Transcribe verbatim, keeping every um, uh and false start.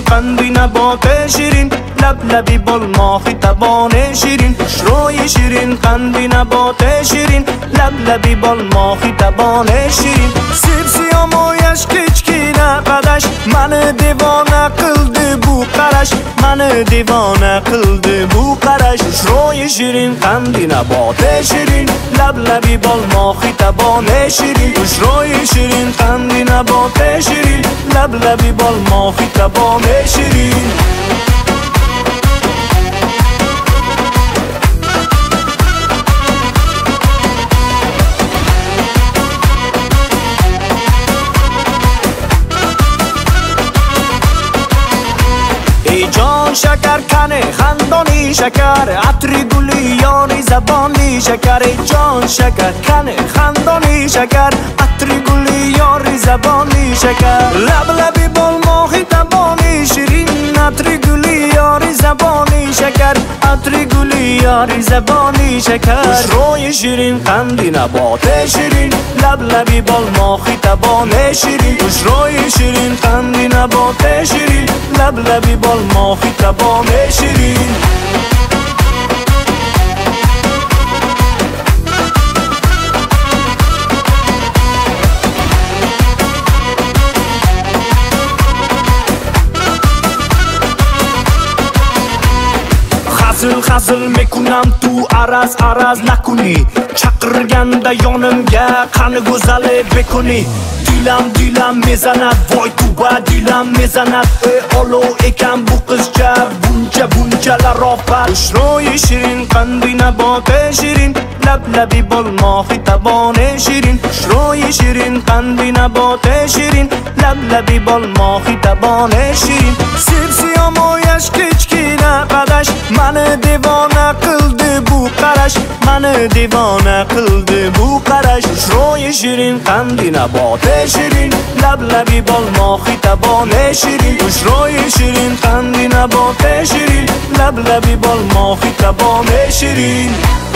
قندی نبات شیرین، لب لبی بال ماهی تبان شیرین، روی شیرین قندی نبات شیرین، لب لبی بال ماهی تبان شیرین. سیب سیامویش کچکینه قدش، من دیوانه قلده بو قرش، من دیوانه قلده بو قرش. روی شیرین قندی نبات شیرین، لب لبی بال ماهی تبان شیرین، روی شیرین قندی نبات شیرین، لب لبی بال ماهی تبان شیرین. ای جان شکر کنه خندانی شکر، عطری گلی یاری زبانی شکر. ای جان شکر کنه خندانی شکر، عطری گلی یاری زبانی شکر. لب لبی بال ماهی تبانی شیرین، عطری گلی یاری زبانی شکر، عطری گلی یاری زبانی شکر. روی شیرین قندی نبات شیرین، لب لبی بال ماهی تبان شیرین، روی شیرین قندی نبات شیرین، لب لبی بال ماهی تبان شیرین. خزل خزل میکنم تو عرض عرض نکنی، چقرگنده یانمگه قن گزله بکنی. دیلم دیلم میزند وای تو با دیلم میزند، ای آلو ایکم بو قزچه بونچه بونچه لرافت. روی شیرین قندی نبات شیرین، لب لبی بال ماهی تبان شیرین، روی شیرین قندی نبات شیرین، لب لبی بال ماهی تبان شیرین. سیب سیامویش کچکینه قدش، من دیوانه قلده بو قرش، من دیوانه قلده بو قرش. روی شیرین قندی نبات شیرین، لب لبی بال ماهی تبان شیرین، روی شیرین قندی نبات شیرین، لب لبی بال ماهی تبان شیرین.